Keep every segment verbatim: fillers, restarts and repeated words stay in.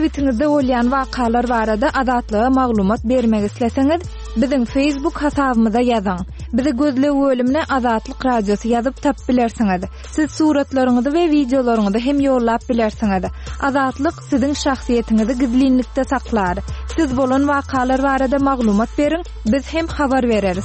muhitinizde bolýan wakalar barada adatlyga maglumat bermek isleseňiz, biziň Facebook hasabymyza ýazyň. Bizi gözle bölümine Azatlyk Radiosu ýazyp tap bilersiňiz. Siz suratlaryňyzy we videolaryňyzy hem ýollap bilersiňiz. Azatlyk siziň şahsiýetiniňizi gizlinlikde saklar. Siz bolan wakalar barada maglumat beriň, biz hem habar bereriz.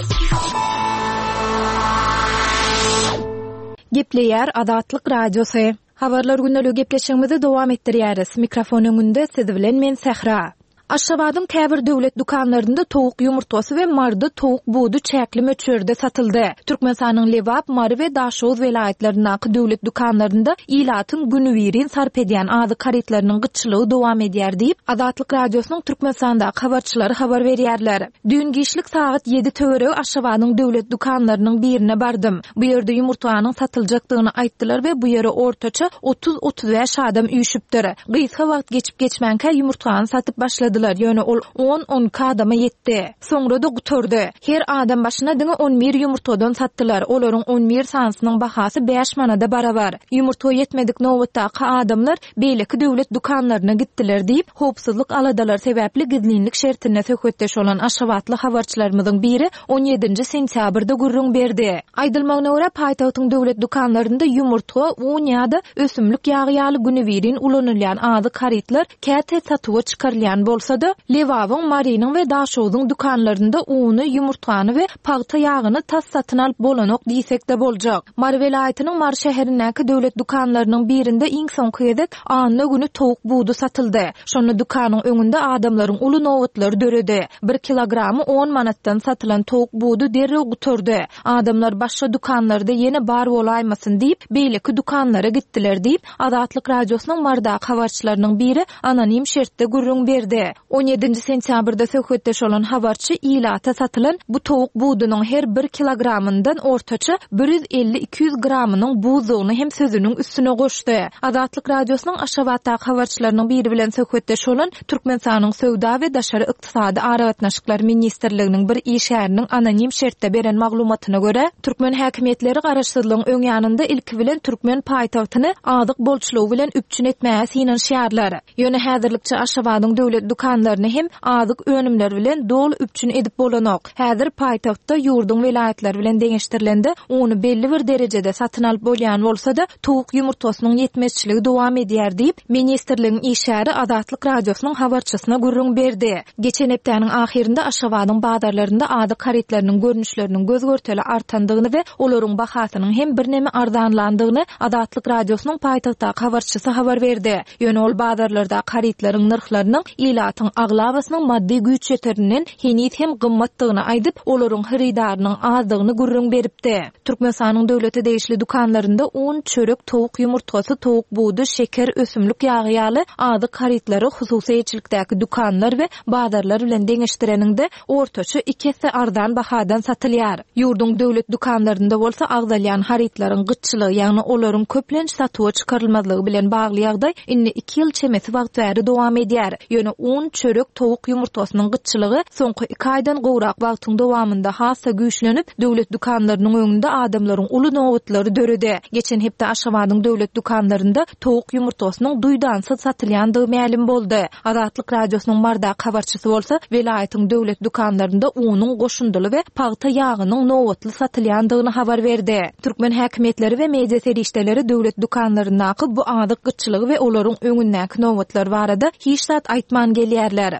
Gepleýär Azatlyk Radiosu. Habarlar gündelik gepleşigimizi dowam etdirýäris. Mikrofon öňünde siz bilen men Sehra. Aşgabatyň käbir döwlet dukanlarynda towuk ýumurtasy we mardy towuk buğdu çäkli möçürde satyldy. Türkmenistanyň Lewap, Mary we Daşoz welaýatlarynyň döwlet dukanlarynda ilatyň günübirin sarp edýän azy karetleriniň gyçylygy dowam edýär diýip Azatlyk Radiosynyň Türkmenistanda habarçylary habar berýärler. Dün giçlik saat ýedi töwereg Aşgabatyň döwlet dukanlarynyň birine bardym. Bu ýerde ýumurtanyň satyljakdygyny aýtdylar we bu ýere ortaça otuz otuz beş adam üýşüpdir. Gysga wagt geçip geçmänkä ýumurtany satyp başlady. Ýöne ol on on adama yetdi. Soňra da guturdy. Her adam başyna diňe on bir ýumurtadan satdylar. Olaryň on bir sansynyň bahasy beş manada barabar. Ýumurta yetmedik nowatdaky adamlar beýleki döwlet dukanlaryna gitdiler diýip howpsuzlyk aladalar sebäpli gizlinlik şertine söhbetdeş bolan Aşgabatly habarçylarymyzyň biri on ýedinji sentýabrda gurrun berdi. Aýdylmagyna görä paýtagtyň döwlet dukanlarynda ýumurta, un ýa-da ösümlik ýagy-ýaly günübirin ulanylýan azy karetler käte satyga çykarylýan bolsa da Lewawyň, Marynyň we Daşowyň dukanlarynda uny, ýumurtany we paýta ýagyny tas satyn alyp bolanok diýsek de boljak. Mary welaýatynyň Mary şäherindäki döwlet dukanlarynyň birinde iň soňky edek anna güni towuk buğdu satyldy. Şonu dukanyň öňünde adamlaryň uly nowatlary döredi. bir kilogramy on manatdan satylan towuk buğdu derre guturdy. Adamlar başga dukanlarda ýene bar bolaýmasyn diýip beýleki dukanlara gitdiler diýip Azatlyk Radiosynyň Marda habarçylarynyň biri anonim şertde gurrun berdi. on ýedinji sentýabrda söhbetdeş bolan habarçy ilata satylan bu towuk buğdunyň her bir kilogramyndan ortaça bir yüz elli iki yüz gramynyň buğdugyny hem sözüniň üstüne goşdy. Azatlyk Radiosynyň Aşgabatdaky habarçylarynyň biri bilen söhbetdeş bolan Türkmenistanyň Söwda we Daşary ykdysady aragatnaşyklar ministrliginiň bir işäriniň anonim şertde beren maglumatyna görä, türkmen häkimetleri garaşsyzlygyň öň ýanynda ilki bilen türkmen paýtagtyny adyk bolçulugy bilen üpçün etmäge synan şäherler. Ýöne häzirlikçe Aşgabatyň döwlet dukanlaryny hem azyk önümler bilen dol üpçün edip bolanok. Häzir paýtagtda ýurdun welaýatlar bilen deňeşdirilende ony belli bir derejede satyn alyp bolýan bolsa-da towuk ýumurtasynyň ýetmezçiligi dowam edýär diýip ministrligiň işäri Azatlyk Radiosynyň habarçysyna gurrun berdi. Geçen hepdäniň ahirinde Aşgabatyň bazarlarynda azy karetleriniň görnüşleriniň göz görteli artandygyny we olaryň bahasynyň hem bir neme arzanlandygyny Azatlyk Radiosynyň paýtagtdaky habarçysy habar berdi. Ýöne ol bazarlarda karetleriň narhlarynyň ilatyň aglabasynyň maddi güýç ýeterinden henit hem gymmatdygyny aýdyp olaryň hyrydarynyň azdygyny gurrun beripdi. Türkmenistanyň döwleti deýişli dukanlarynda un, çörek, towuk ýumurtasy, towuk buğdu, şeker, ösümlik ýagy-ýaly azy karetleri hususy ýetçilikdäki dukanlar we bazarlar bilen deňeşdireninde ortaça iki hisse arzan bahadan satylýar. Ýurdun döwlet dukanlarynda bolsa agdalýan haretleriň gyçylygy, ýagny olaryň köplenç satyga çykarylmazlygy bilen bagly ýagdaý inni iki ýyl çemesi wagt bäri dowam edýär. Ýöne un, çörek, towuk ýumurtasynyň gyçylygy soňky iki aýdan gowrak wagtyň dowamynda hassa güýçlenip döwlet dukanlarynyň öňünde adamlaryň uly nowatlary döredi. Geçen hepde Aşgabatyň döwlet dukanlarynda towuk ýumurtasynyň duýdansyz satylýandygy ma'lum boldy. Azatlyk Radiosynyň Marda habarçysy bolsa welaýatyň döwlet dukanlarynda unyň goşundyly we paýta ýagynyň nowatly satylýandygyny habar berdi. Türkmen häkimetleri we media serişdeleri döwlet dukanlaryndaky bu adyk gyçylygy we olaryň öňündäki nowatlar barada hiç zat aýtman gelýärler.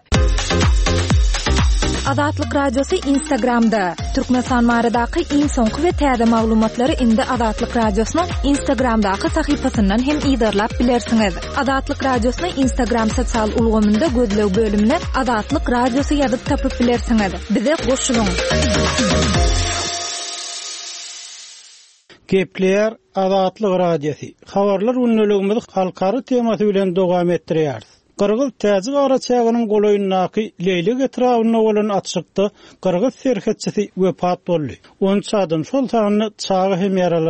Azatlyk Radiosu Instagramda. Türkmenistan baradaky iň soňky we täze maglumatlary indi Azatlyk Radiosynyň Instagramdaky sahypasyndan hem ýydarlap bilersiňiz. Azatlyk Radiosynyň Instagram sosial ulgamynda gözlew bölümine Azatlyk Radiosu ýazyp tapyp bilersiňiz. Bize goşulyň. Gepleýär Azatlyk Radiosu. Habarlar ünlüligimiz halkary temasy bilen dowam etdirýär. Qırgız täze garaçagynyň golaýyndaky leýlik etrawyna bolan atşykda Qırgız serhetçisi wepat boldy. on adam şol taýny çagy hem yaralandy.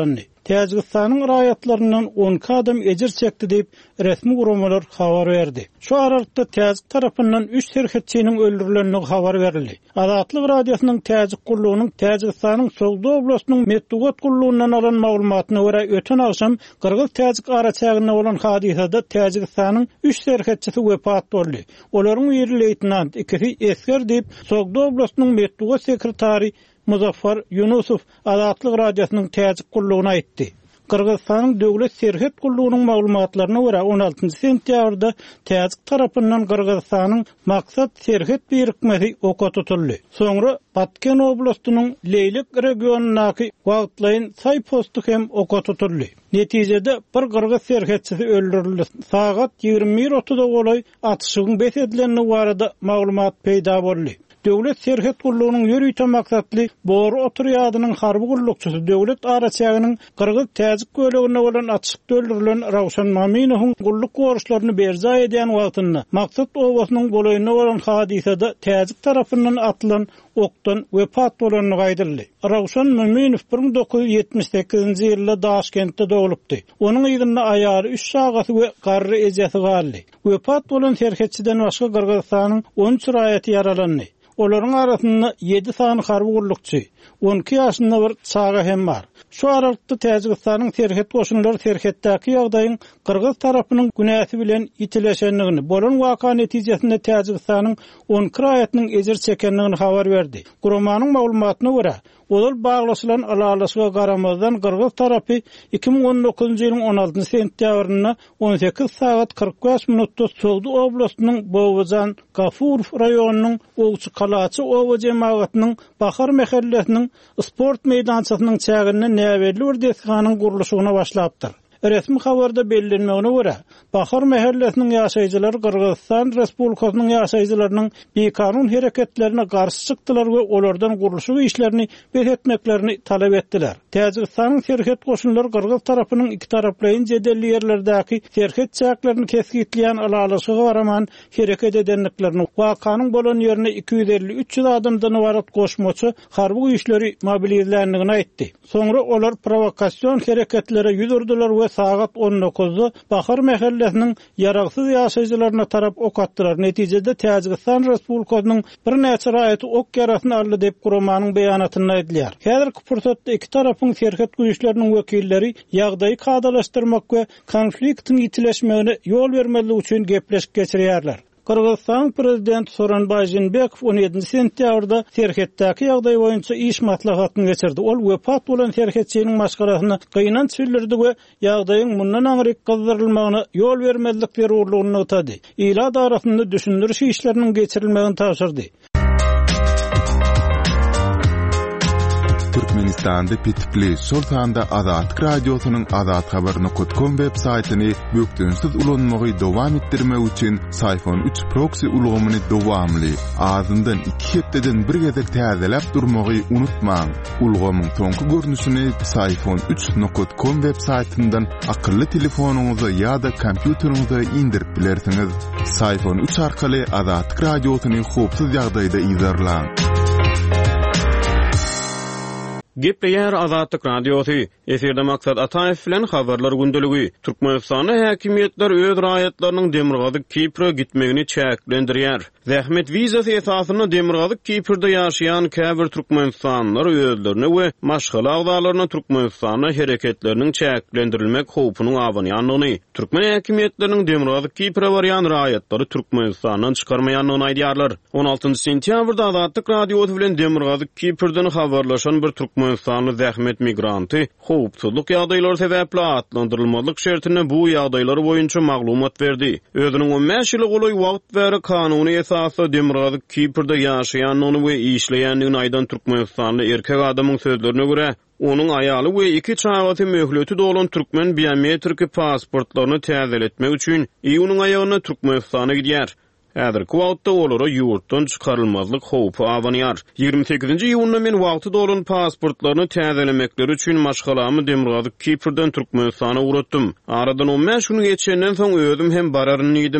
Täjikistanyň raýatlaryndan on iki adam ejir çekdi diýip resmi guramalar habar berdi. Şu aralykda Täjik tarapyndan üç serhetçiniň öldürilenligi habar berildi. Azatlyk radiosynyň Täjik gullugynyň Täjikistanyň Sogdy oblastynyň Meddugat gullugundan alan maglumatyna görä öten akşam Kyrgyz-Täjik araçagyna bolan hadisada Täjikistanyň üç serhetçisi wepat boldy. Olaryň biri leytenant, ikisi esker diýip Sogdy oblastynyň Meddugat sekretary Muzaffar Yunusov Azatlyk radiosynyň Täjik gullugyna aýtdy. Kyrgyzstanyň döwlet serhet gullugynyň maglumatlaryna görä on altynjy sentýabrda Täjik tarapyndan Kyrgyzstanyň maksat serhet birikmesi oka tutuldy. Soňra Batken oblastynyň Leýlik regionunaky wagtlaýyn say postu hem oka tutuldy. Netijede bir Kyrgyz serhetçisi öldürildi. Sagat ýigirme bir otuzda goly atyşygyň beş edilenine barada maglumat peýda boldy. Döwlet serhet gullugynyň ýörüýte maksatly Boru oturýadynyň harby gullukçysy döwlet araçagynyň Kyrgyz-Täjik bölegine bolan atışykda öldürilen Rawşan Maminowyň gulluk goruşlaryny berza edýän wagtynda maksat owasynyň bolaýyna bolan hadisada Täjik tarapyndan atylan okdan wepat bolanyny gaýdyrdy. Rawşan Maminow bir ming dokuz ýuz ýetmiş sekizinji ýylda Daşkentde dogulupdy. Onuň ýygyna aýary üç sagat we garry ejesi galdy. Wepat bolan serhetçiden başga Kyrgyzstanyň on üç raýaty yaralandy. Olaryň arasynda yedi sany harby gullukçy, on iki ýaşynda bir çaga hem bar. Şu aralykda Täjikistanyň serhet goşunlary serhetdäki ýagdaýyň Kyrgyz tarapynyň günäsi bilen ýitileşenligini, bolan waka netijesinde Täjikistanyň on iki raýatynyň ejir çekenligini habar berdi. Guramanyň maglumatyna görä, olar baglaşylan alalaşyga garamazdan Kyrgyz tarapy iki ming on dokuzunjy ýylyň on altynjy sentýabrynda on sekiz sagat kırk beş minutda Sogdy oblastynyň Bowazan Gafurov raýonunyň Ogçy Kalaçy owa jemagynyň Bahar mehellesiniň sport meýdançasynyň çäginde näwelli bir desganyň guruluşyna başlapdyr. Resmi habarda belirlenmegine görä, Bahar mehellesiniň ýaşaýjylary Kyrgyzstan Respublikasynyň ýaşaýjylarynyň bekanun hereketlerine garşy çykdylar we olardan guruluşy işlerini beretmeklerini talap etdiler. Täjikistanyň serhet goşunlary Kyrgyz tarapynyň iki taraplaýyn jedelli ýerlerdäki serhet çäklerini kesgitleýän alalaşyga baraman hereket edenliklerini wakanyň bolan ýerine iki yüz elli üç ýüz adamdan ibaret goşmaçy harby güýçleri mobilizlendigini aýtdy. Soňra olar provokasiýon hereketlere ýüzürdiler we sagat on dokuzda Bahar mehellesiniň ýaragsyz ýaşaýjylaryna tarap ok atdylar. Netijede Täjikistan Respublikasynyň bir näçe raýaty ok yarasyny aldy diýip guramanyň beýanatynda aýdylýar. Häzirki pursatda iki tarapyň serhet güýçleriniň wekilleri ýagdaýy kadalaşdyrmak we konfliktiň ýitileşmegine ýol bermelik üçin gepleşip geçirýärler. Kyrgyzstan prezidenti Soronbay Jeenbekow on ýedinji sentýabrda serhetdäki ýagdaý boýunça iş maslahatyny geçirdi. Ol wepat bolan serhetçiniň maşgarasyny gynanç bildirdi we ýagdaýyň mundan aňryk gazdyrylmagyna ýol bermezlik berýärligini ýetdi. Ýyla darasynda düşündiriş işleriniň geçirilmegini tapşyrdy. Türkmenistan'da pitipli Sultan'da Azatlyk radiosynyň azat habaryny nokta com web saýtyny bökdünsiz ulanmagy dowam etdirmek üçin Sayfon üç proxy ulgamyny dowamly azyndan iki hepdeden bir gezek täzelep durmagy unutmaň. Ulgamyň soňky görnüşini Sayfon üç nokta com web saýtyndan akylly telefonuňyza ýa-da kompýuteriňize indirip bilersiňiz. Sayfon üç arkaly Azatlyk radiosyny howpsuz ýagdaýda izlerläň. Gepleýär Azatlyk radiosy. Eferde maksat Ataýew bilen habarlar gündeligi. Türkmenistanda häkimetler öz raýatlarynyň Demirgazyk Kipre gitmegini çäklendirýär. Zähmet wizasy esasyna Demirgazyk Kiprede ýaşaýan käbir türkmenistanlylar özlerini we maşgala agdalaryna Türkmenistana hereketleriniň çäklendirilmek howpunyň awanýanlygyny, türkmen häkimetleriniň Demirgazyk Kipre barýan raýatlary Türkmenistandan çykarmaýanlygyny aýdýarlar. on altynjy sentýabrda Azatlyk radiosy bilen Demirgazyk Kipreden habarlaşan bir Türkmenistanly zähmet migranty howpsuzlyk ýagdaýlary sebäpli atlandyrylmalyk şertine bu ýagdaýlary boýunça maglumat berdi. Özüniň on beş ýyly goly wagt bäri kanuny esasy Demirgazyk Kiprede ýaşaýanyny we işleýänligini aýdan Türkmenistanly erkek adamyň sözlerine görä, onun aýaly we iki çagaty möhleti dolan türkmen biometrik pasportlaryny täzeletmek üçin iýunyň aýagyna Türkmenistana gidýär. Häzirki wagtda olara ýurtdan çykarylmazlyk howpy awanýar. ýygrimi sekizinji iýunda men wagty dolan pasportlaryny täzelemekleri üçin maşgalamy Demirgazyk Kipreden Türkmenistana uratdym. Aradan on beş gün geçenden soň özüm hem bararyn idim.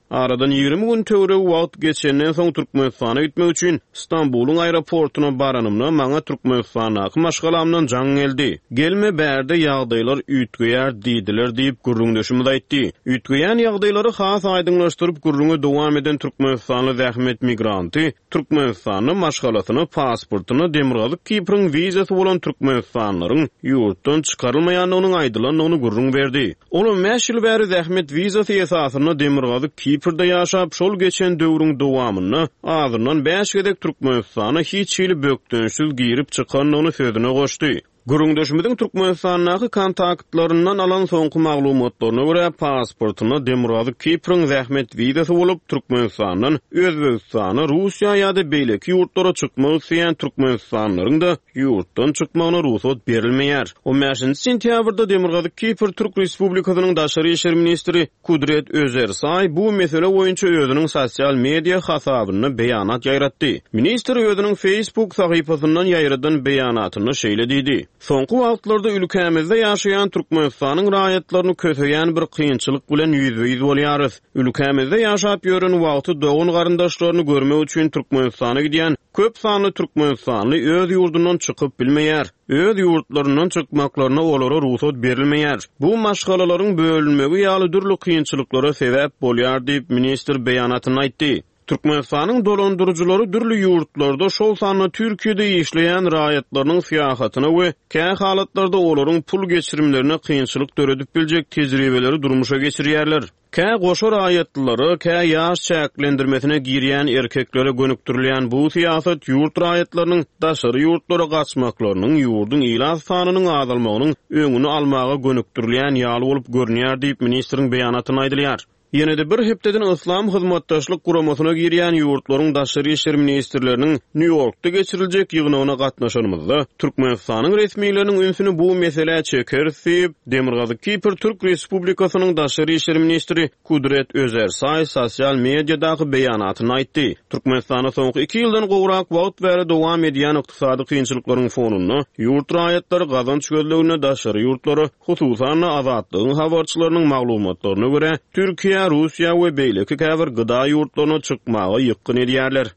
Aradan ýigirmi gün töwre wagt geçenden soň Türkmenistana gitmek üçin Istanbulyň aeroportuna baranymda maňa Türkmenistanaky maşgalamdan jaň geldi. Gelme bärde ýagdaýlar üýtgeýär diýdiler diýip gurrundaşymyz aýtdy. Üýtgeýän ýagdaýlary has aýdyňlaşdyryp gurrungy dowam eden Türkmenistanly zähmet migranty Türkmenistanyň maşgalasyny, pasportuny, demirgazyk Kiprň wizasy bolan Türkmenistanlaryň ýurtdan çykarylmaýanyny aýdylanlygyny gurrun berdi. Olam beş ýyl bäri zähmet wizasy esasyny demirgazyk Kiprde ýaşap şol geçen döwrüň dowamyny azyndan beş gedek Türkmenistana hiç ýyl bökdünsiz girip çykanyny sözüne goşdy. Gurrundaşymyzyň Türkmenistanaky kontaktlaryndan alan soňky maglumatlaryna görä pasportuny demirgazyk Kiprň zähmet wizasy bolup Türkmenistanyň Özbegistana, Russiýa ýa-da beýleki ýurtlara çykmak isleýän Türkmenistanlaryň da ýurtdan çykmagyna ruhsat berilmeýär. on beşinji sentýabrda demirgazyk Kipr Türk Respublikasynyň daşary işler ministri Kudret Özersay bu mesele boýunça özüniň sosial media hasabyny beýanat ýaýratdy. Ministr özüniň Facebook sahypasyndan ýaýradan beýanatyny şeýle diýdi: Soňky wagtlarda ülkemizde ýaşaýan Türkmenistanyň raýatlaryny köpeýän bir kynçylyk bilen ýüzbeýiz bolýarys. Ülkemizde ýaşap ýören wagty dowun garyndaşlaryny görmek üçin Türkmenistana gidýän köp sanly Türkmenistanly öz ýurdundan çykyp bilmeýär. Öz ýurtlarynyň çykmaklaryna olara ruhsat berilmeýär. Bu maşgalalaryň bölünmegi ýaly dürli kynçylyklara sebäp bolýar diýip ministr beýanatyny aýtdy. Türkmenistanyň dolandyrjylary dürli ýurtlarda şol sanly Türkiýede işleýän raýatlarynyň syýahatyna we kä halatlarda olaryň pul geçirimlerine kynçylyk döredip biljek tejribeleri durmuşa geçirýärler. Kä goşa raýatlary, kä ýaş çäklendirmesine girýän erkeklere gönükdirilýän bu syýasat ýurt raýatlarynyň daşary ýurtlara gaçmaklarynyň ýurdun ýyla sanynyň azalmagynyň öňüni almaga gönükdirilýän ýaly bolup görnýär diýip ministriň beýanatyna aýdylýar. Ýene-de bir hepdeden Islam hyzmatdaşlyk guramasyna girýän ýurtlaryň daşary işler ministrleriniň New Yorkda geçiriljek ýygnawyna gatnaşanymyzda Türkmenistanyň resmiýetleriniň ünsüni bu mesele çekersip, Demirgazyk Kipr Türk Respublikasynyň daşary işler ministri Kudret Özersay sosial mediadaky beýanatyny aýtdy. Türkmenistana soňky iki ýyldan gowrak wagt bäri dowam edýän ykdysady kynçylyklaryň fonunda ýurt raýatlary gazanç gözlegine daşary ýurtlary, hususan azatlygyň habarçylarynyň maglumatlaryna görä Türkiýe, Russiýa we beýleki käbir gyda ýurtlaryna çykmagy ýykyn edýärler.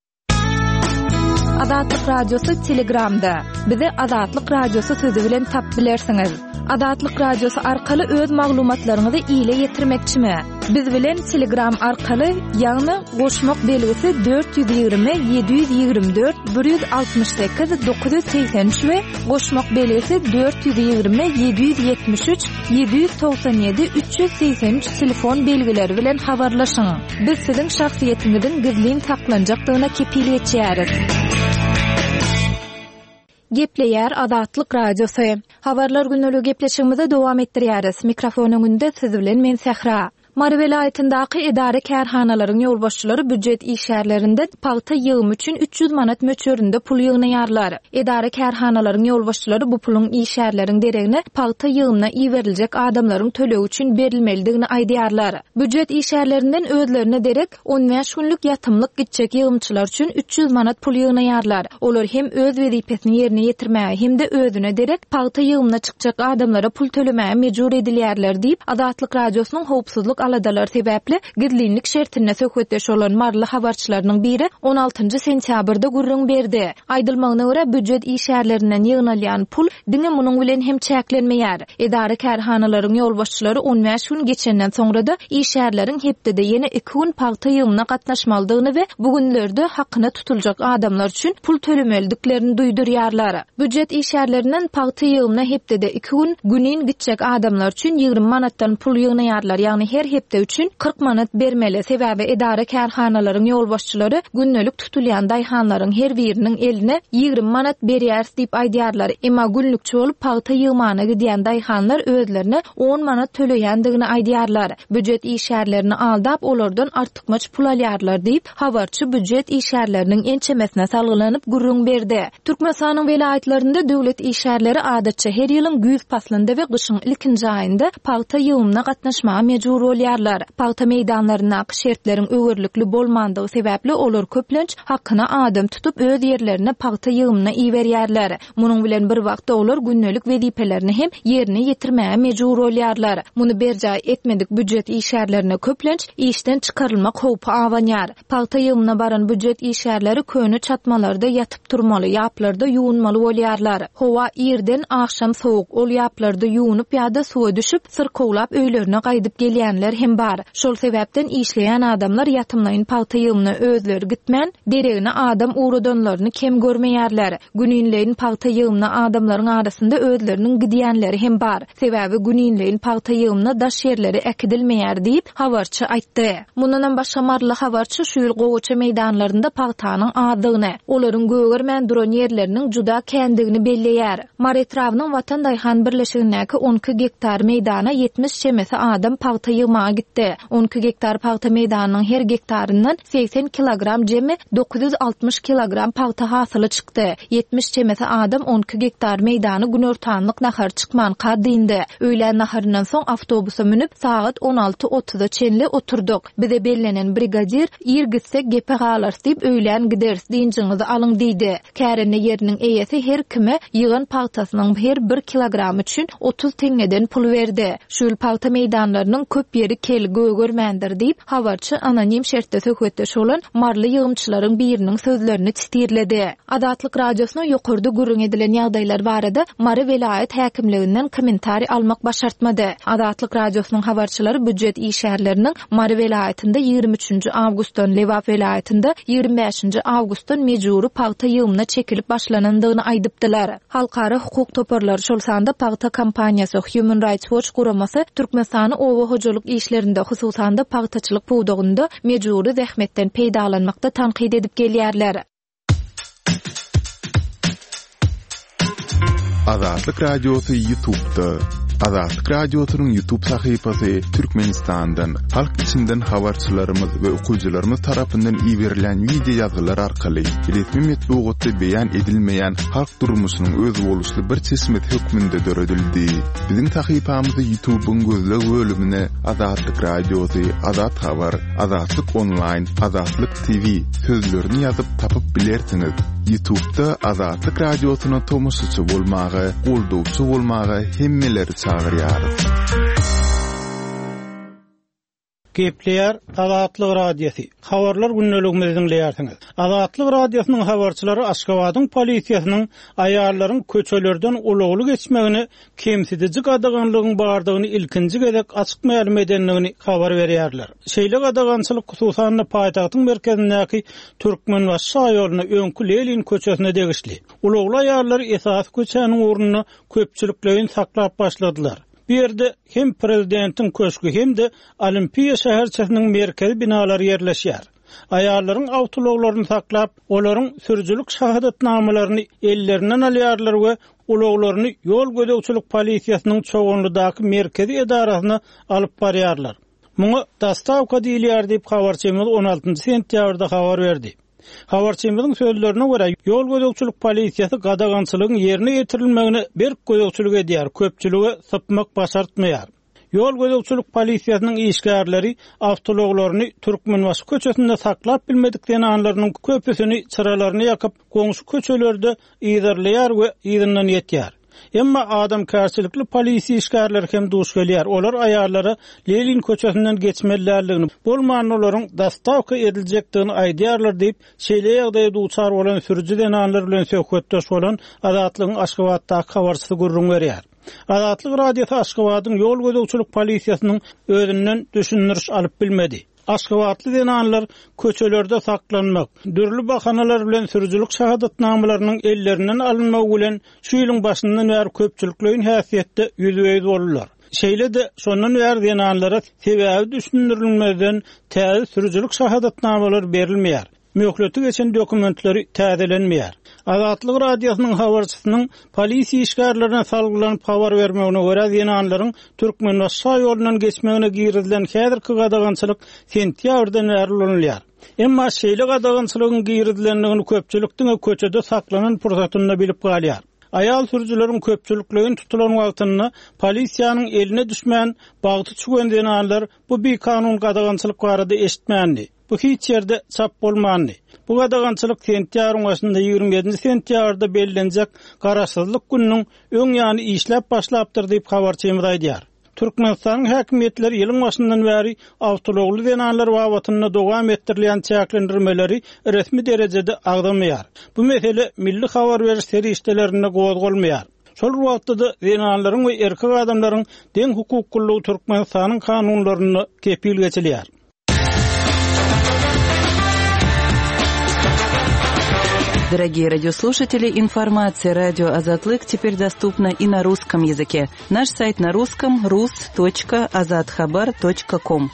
Azatlyk radiosu Telegramda. Bizi Azatlyk radiosu sözi bilen tap bilersiňiz. Azatlyk radiosu arkaly öz maglumatlaryňyzy ýyla ýetirmekçimi? Biz bilen Telegram arkaly ýagny goşmak belgisi dört yüz ýygrimi yedi yüz ýygrimi dört bir yüz altymyş sekiz dokuz yüz seksen üç we goşmak belgisi dört yüz ýygrimi yedi yüz ýetmiş üç yedi yüz togsan ýedi üç yüz seksen üç telefon belgileri bilen habarlaşyň. Biz siziň şahsiýetiňizin gizlin saklanjakdygyna kepillik etýäris. Gepleýär Azatlyk radiosu. Habarlar günlük gepleşigimizi dowam etdirýäris. Mikrofonyň önünde siz bilen men Sehra. Mary welaýatyndaky edara kärhanalaryň ýolbaşçylary büdjet işlerlerinde paýta ýygym üçin üç yüz manat möçöründe pul ýygnaýarlar. Edara kärhanalaryň ýolbaşçylary bu puluň işlerleriň deregine paýta ýygymna iýeriljek adamlaryň tölew üçin berilmeligini aýdýarlar. Büdjet işlerlerinden özlerine derek on beş günlük ýatymlyk gitjek ýygymçylar üçin üç yüz manat pul ýygnaýarlar. Olar hem öz wezipesini ýerine ýetirmäge hem de özüne derek paýta ýygymna çykjak adamlara pul tölemäge mejbur edilýärler diýip Azatlyk radiosynyň howpsuzlyk aladalar sebäpli gizlinlik şertine söhbetdeş bolan marly habarçylarynyň biri on altynjy sentýabrda gurrun berdi. Aýdylmagyna görä büdjet işlerlerinden ýygnalýan pul diňe munyň bilen hem çäklenmeýär. Edara kärhanalaryň ýolbaşçylary on beş gün geçenden soňra-da işlerleriň hepdede ýene iki gün paýta ýygymna gatnaşmalydygyny we bu günlerde hakyna tutuljak adamlar üçin pul tölemeliklerini duýdurýarlar. Büdjet işlerlerinden paýta ýygymna hepdede iki gün günin gitjek adamlar üçin ýygrimi manatdan pul ýygnaýarlar. Ýagny her hepde üçin kırk manat bermeli. Sebäbi edara kärhanalaryň ýolbaşçylary günnülük tutulýan daýhanlaryň her biriniň eline ýygrimi manat berýär diýip aýdýarlar. Emma günlükçi bolup paýta ýygmana gidýän daýhanlar özlerine on manat töleýändigini aýdýarlar. Büdjet işlerlerini aldap olardan artykmaç pul alýarlar diýip habarçy büdjet işlerleriniň ençemesine salgylanyp gurrun berdi. Türkmenistanyň welaýatlarynda döwlet işlerleri adatça her ýylyň güýz paslynda we gyşyň ilkinji aýynda paýta ýygymna gatnaşmaga mejbur bolýarlar. Paýta meýdanlaryna şertlerin öwürlikli bolmandygy sebäpli olar köplenç hakyna adam tutup öz ýerlerine paýta ýygymyna iýerýärler. Munyň bilen bir wagtda olar günnelik wezipelerini hem ýerine ýetirmäge mejbur bolýarlar. Muny berjay etmedik büdjet işgärlerine köplenç işden çykarylmak howpy awanýar. Paýta ýygymyna baran büdjet işgärleri köni çatmalarda ýatyp turmaly, ýaplarda ýuwunmaly bolýarlar. Howa ýerden akşam sowuk ol ýaplarda ýuwunyp ýa-da suwa düşüp syrkowlap öýlerine gaýdyp gelýänler hem bar. Şol sebäpden işleýän adamlar ýatymlaryň paýta ýygymyna özleri gitmän, deregine adam uğradanlaryny kem görmeýärler. Gününleýin paýta ýygymyna adamlaryň arasynda özleriniň gidýänleri hem bar. Sebäbi gününleýin paýta ýygymyna daş ýerleri ekidilmeýär diýip habarçy aýtdy. Mundan başga marly habarçy şu ýyl Gowaça meýdanlarynda paýtanyň adygyny, olaryň gögermän duran ýerleriniň juda kendigini belleýär. Mar etrawynyň Watan Daýhan birleşigindäki on iki gektar meýdana ýetmiş çemesi adam paýta ýygmaga gitdi. on iki gektar paýta meýdanynyň her gektaryndan seksen kilogram jemi dokuz yüz altmış kilogram paýta hasyly çykdy. yetmiş çemesi adam on iki gektar meýdany günortanlyk nahar çykman kadyndy. Öýlen naharyndan soň awtobusa minip saat on alty otuzda çenli oturduk. Bize bellenen brigadir ýer gitsek gepe galar diýip öýlen giders diýinçiňizi alyň diýdi. Kärine ýeriniň eýesi her kime ýygan paýtasynyň her bir kilogram üçin otuz teňeden pul berdi. Şu paýta meýdanlarynyň köp ýeri kel gögermändir diýip habarçy anonim şertde söhbetdeş bolan marly ýygymçylaryň biriniň sözlerini titirledi. Adatlyk radiosyna ýokurda gürrüň edilen ýagdaýlar barada Mary welaýet häkimliginden kommentari almak başartmady. Adatlyk radiosynyň habarçylary büdjet işgärleriniň Mary welaýetinde ýygrimi üçinji awgustdan, Lewap welaýetinde ýygrimi beşinji awgustdan mejburi paýta ýygymyna çekilip başlanandygyny aýdypdylar. Halkara hukuk toparlary şol sanda paýta kampaniýasy Human Rights Watch guramasy Türkmenistany owa hojalyk işlerinde hususanda paýtaçylyk puwdugynda mejburi zähmetden peýdalanmakda tanqid edip gelýärler. Azatlyk Radiosu YouTube'da. Azatlyk Radiosu'nun YouTube sahypasy Türkmenistandan, halk içinden habarçylarymyz we okuwçylarymyz tarapyndan iýerilen video ýazgylar arkaly resmi metbuatda beýan edilmeýän halk durmuşynyň öz boluşly bir çeşmet hökmünde döredildi. Biziň sahypamyzy YouTube'un gözleg bölümine Azatlyk Radiosu, Azat Habar, Azatlyk Online, Azatlyk T V sözlerini ýazyp tapyp bilersiňiz. YouTube'da Azatlyk Radiosu'na tomoşçy bolmagy, goldowçy bolmagy hemmeleri çağırýar. Gepleýär Azatlyk Radiosu. Habarlar günneligimizi dinleýärsiňiz. Azatlyk Radiosynyň habarçylary Aşgabatyň polisiýasynyň aýarlaryň köçelerden ulugly geçmegini kemsitici gadaganlygyň bardygyny ilkinji gezek açyk ma'lum edenligini habar berýärler. Şeýle gadagançylyk hususanda paýtagtyň merkezindäki Türkmenbaşy ýoluny öňkü Lelin köçesine degişli. Ulugly aýarlar esas köçäniň ornuny köpçülikleýin saklap başladylar. Bir yerde hem prezidentin köşkü hem de Olimpiya şäherçesiniň merkezi binalary ýerleşýär. Aýarlaryň awtologlaryny saklap, olaryň sürüjülük şahadatnamalaryny ellerinden alýarlar we uluglaryny ýol gödäwçilik polisiýasynyň çoğunludaky merkezi edarasyna alyp barýarlar. Muňa dastavka diýilýär diýip habarçymyz on altynjy sentýabrda habar berdi. Habarçymyzyň sözlerine görä, ýol gödäwçilik polisiýasy gadagançylygyň ýerine ýetirilmegini berk gödäwçilik edýär, köpçüligi sypmak başartmaýar. Ýol gödäwçilik polisiýasynyň işgärleri awtologlaryny Türkmenbaşy köçesinde saklap bilmedikden anlarynyň köpüsini çyralaryny ýakyp, goňşy köçelerde ýyzarlaýar we ýygynyň ýetýär. Emma adam kärçilikli polisi işgärleri hem duş gelýär. Olar aýarlara Lelin köçesinden geçmelilerligini, bolman olaryň dastavka ediljekdigini aýdýarlar diýip, şeýle ýagdaýda duçar bolan sürüji denanlar bilen söhbetdeş bolan Azatlygyň Aşgabatdaky habarçysy gurrun berýär. Azatlyk Radiosu Aşgabatyň ýol gödäwçilik polisiýasynyň özünden düşündiriş alyp bilmedi. Aşgabatly denanlar köçelerde saklanmak, dürlü bahanalar bilen sürüjülük şahadatnamalarynyň ellerinden alınmagy bilen şu ýylyň başyndan bäri köpçülikleýin häsiýetde ýüzüýdi bolýar. Şeýle de şondan bäri denanlara sebäbi düşündirilmeden täze sürüjülük şahadatnamalary berilmeýär. Möhleti geçen dokumentleri täzelenmeýär. Azatlyk Radiosynyň habarçysynyň polisiýa işgärlerine salgylanyp habar bermegine görä denanlaryň Türkmenbaşy ýolundan geçmegine giýrilen häzirki gadagançylyk sentýabrdan bäri ulanýar. Emma şeýle gadagançylygyň giýrilendigini köpçülikdiň köçede saklanan pursatyny bilip galýar. ayal sürücülerin köpçülüklerin tutulan wagtyny polisiýanyň eline düşmän bagty çügendiň anlar bu bir kanun gadagançylyk barada eşitmändi. Bu hiç yerde çap bolmandy. Bu gadagançylyk sentýaryň başynda ýygrimi yedinji sentýarda bellenjek garaşsyzlyk gününiň öň ýany işläp başlapdyr diýip habarçymyz aýdýar. Türkmenistanyň häkimetleri ýylyň başyndan bäri awtologly denanlar wawatyny dowam etdirilýän çäklendirmeleri resmi derejede agdamaýar. Bu mesele milli habar beriş serişdelerine gozgolmaýar. Şol wagtda denanlaryň we erkek adamlaryň deň hukuklygy Türkmenistanyň kanunlaryny kepil geçilýär. Дорогие радиослушатели, информация «Радио Азатлык» теперь доступна и на русском языке. Наш сайт на русском – рус точка азатхабар точка ком.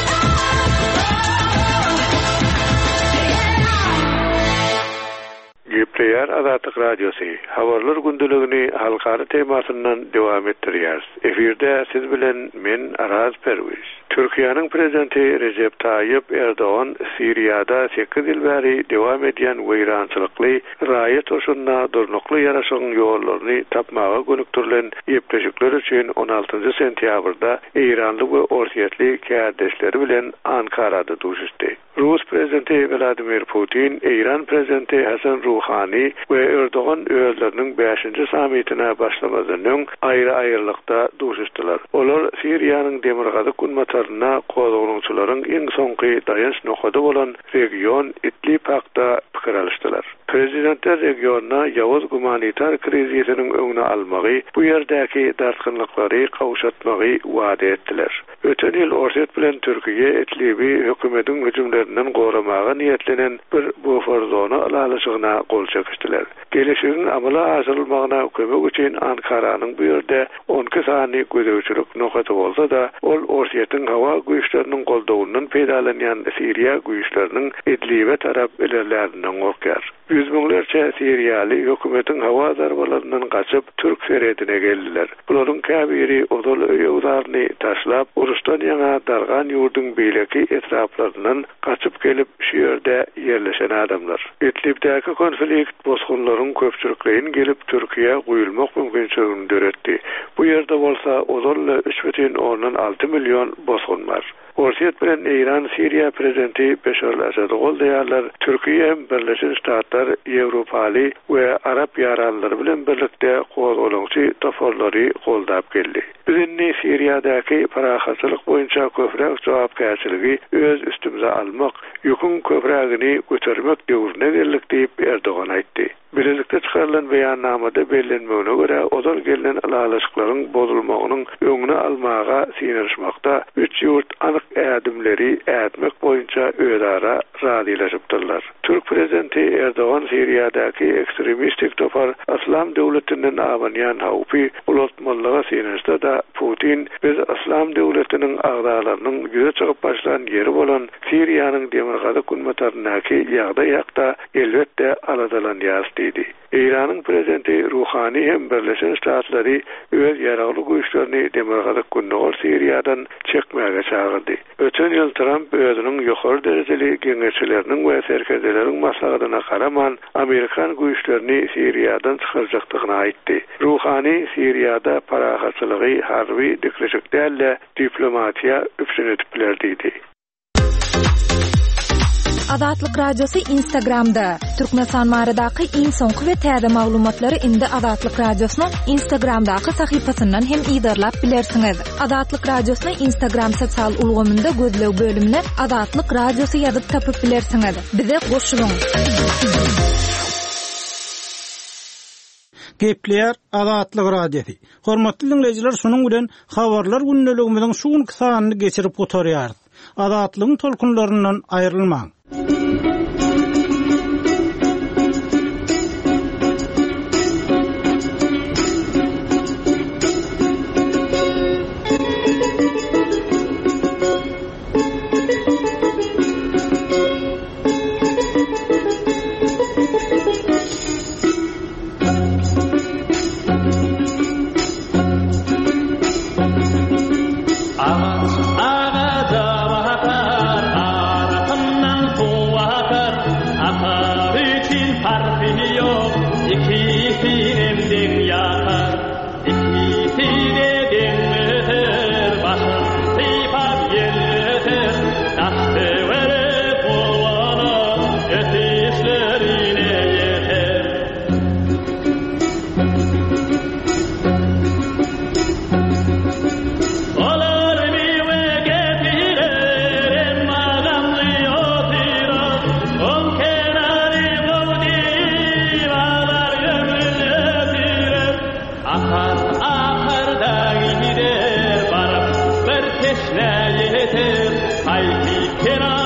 Gepleýär Azatlyk Radiosy. Habarlar gündeligini halkary temasyndan dowam etdirýär. Eferde siz bilen men Araz Perwiz. Türkiýanyň prezidenti Recep Tayyip Erdoğan Siriýada sekiz ýyl bäri dowam edýän weýrançylykly raýat oşunna durnukly ýaraşyň ýollaryny tapmaga gönüktirilen ýepleşikler üçin on altynjy sentýabrda Eýranly we orsiýetli käderdeşleri bilen Ankarada duşuşdy. Rus prezidenti Vladimir Putin, Eýran prezidenti Hasan Ruhani we Erdoğan öýleriniň beşinji sammitine başlamazdan aýry-aýrylykda duşuşdylar. Olar Siriýanyň demirgazyk günmataryna gozgulunçylaryň iň soňky daýanç nohada bolan region Idlib hakda pikir alýşdylar. Prezidentler regionna ýawuz humanitar krizisiniň öňüne almagy, bu ýerdäki dartgynlyklary gawşatmagy wada etdiler. Öten ýyl Orset bilen Türkiýe Idlibi hökümetiň hüjümlerinden goramaga niýetlenen bir bufer zona alalyşygyna gol çekişdiler. Gelişigiň amala aşyrylmagyna kömek üçin Ankaranyň bu ýerde on iki sany gözegçilik nohata bolsa da, ol Orset'in hawa güýçleriniň goldawundan peýdalanýan Siriýa güýçleriniň Idlibe tarap ilerlerinden gorkýar. Yüz binlerce Siriýaly hökümetiň hawa zarbalaryndan gaçyp Türk seredine geldiler. Bularyň käbiri odol öýüzlaryny taşlap, uruşdan ýaňa dargan ýurduň beýleki etraplaryndan gaçyp gelip şu ýerde ýerleşen adamlar. Idlibdäki konflikt bozgunlaryň köpçüliklerin gelip Türkiýe guýulmak mümkinçiligini döretdi. Bu ýerde bolsa odolla üç butun ondan altı milyon bozgun bar. Orsiýet bilen Eýran Siriýa prezidenti Beşar el-Asad goldaýarlar Türkiýe Birleşen Ştatlar, Ýewropaly we Arap ýarallary bilen birlikde gozgulançy toporlary goldap geldi. Birinni Siriýadaky parahatçylyk boýunça köprek jogapkärçiligi öz üstümize almak, ýokun köpregini götermek döwrüne geldik diýip Erdoğan aýtdy. Birlikde çykarylan beýannamada bellenmegine görä odol gelen alalyşyklaryň bozulmagynyň öňüne almaga sinirişmekde üç ýurt anyk ädimleri ätmek boýunça özara radylaşypdyrlar. Türk prezidenti Erdoğan Siriýadaky ekstremistik topar Islam döwletinden awanýan hawpy ulatmalyga sinirişde da Putin biz Islam döwletiniň agdalarynyň ýüze çykyp başlan ýeri bolan Siriýanyň demirgazyk günmatarynaky ýagda ýakda elbetde aladalanýar dedi. Eýranyň prezidenti Ruhani hem Birleşen Ştatlary öz ýaragly güýçlerini demirgazyk günnäger Siriýadan çekmäge çagyrdy. Öten ýyl Trump özüniň ýokary derejeli geňeçileriniň we serkedeleriň maslahatyna garaman Amerikan güýçlerini Siriýadan çykarjakdygyny aýtdy. Ruhani Siriýada parahatçylygy harby dikleşiklerle diplomatiýa üpsünetipler dedi. Azatlyk Radiosu Instagramda. Türkmenistan maradaky iň soňky we täze maglumatlary indi Azatlyk Radiosunyň Instagramdaky sahypasyndan hem ýydarlap bilersiňiz. Azatlyk Radiosunyň Instagram sosial ulgamynda gözlew bölümine Azatlyk Radiosu ýazyp tapyp bilersiňiz. Bize goşulyň. Gepleýär Azatlyk Radiosu. Hormatly dinleýijiler, şunuň bilen habarlar gündeligimiziň şu gün sanyny geçirip oturýar. Azatlygyň tolkunlaryndan aýrylmaň. Ağaç ağaca bakar, arasından yeter, haydi kenar